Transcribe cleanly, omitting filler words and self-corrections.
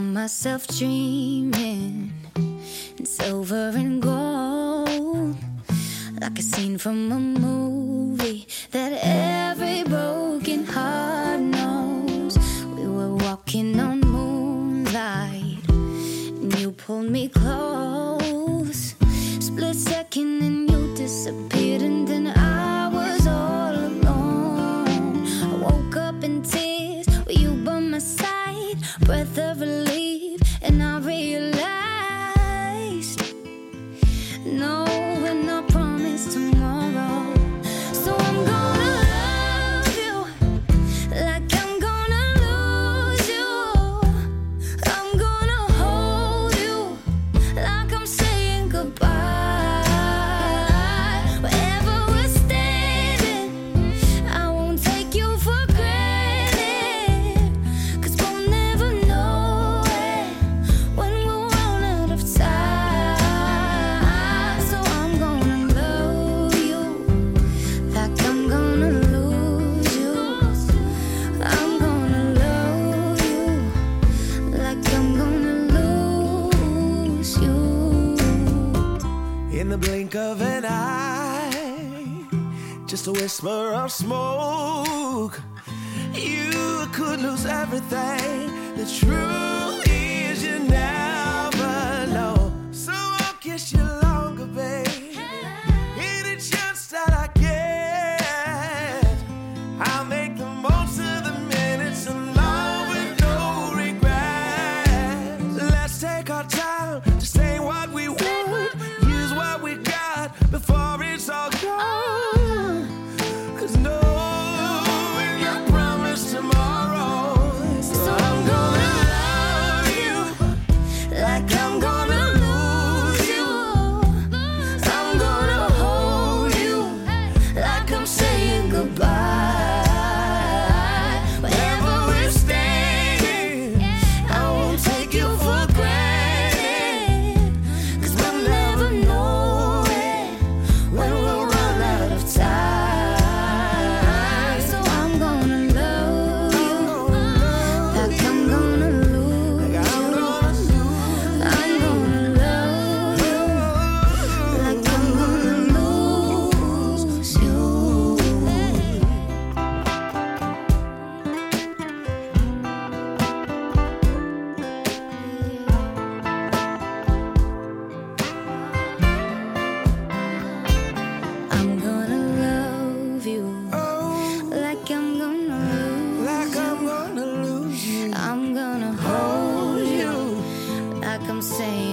Found myself dreaming in silver and gold, like a scene from a movie that every broken heart knows. We were walking on moonlight and you pulled me close. Split second and you disappeared, and then I was all alone. I woke up in tears with you by my side, breath of relief, and I realized no, we're not promised tomorrow. So I'm gonna love you like I'm gonna lose you. I'm gonna hold you like I'm saying goodbye. Wherever we're standing, I won't take you for granted, 'cause we'll never know it when we'll run out of time. So I'm gonna love you like I'm gonna lose you. I'm gonna love you like I'm gonna lose you. In the blink of an eye, just a whisper of smoke, you could lose everything. The truth is you never know. So I'll kiss you longer, babe. Any chance that I get, I'll make the most of the minutes alone with no regrets. Let's take our time to say what we want, use what we got before it's all gone. 'Cause no, we're not promised tomorrow. So I'm gonna love you like I'm gonna lose you. I'm gonna hold you like I'm saying goodbye. Wherever we're standing, I won't take you for granted, 'cause we'll never know it when we'll run out of time. So I'm gonna love you like I'm gonna lose you. I'm gonna love you like I'm gonna lose you. I'm gonna love you like I'm gonna lose like I'm gonna lose you. I'm gonna hold you like I'm saying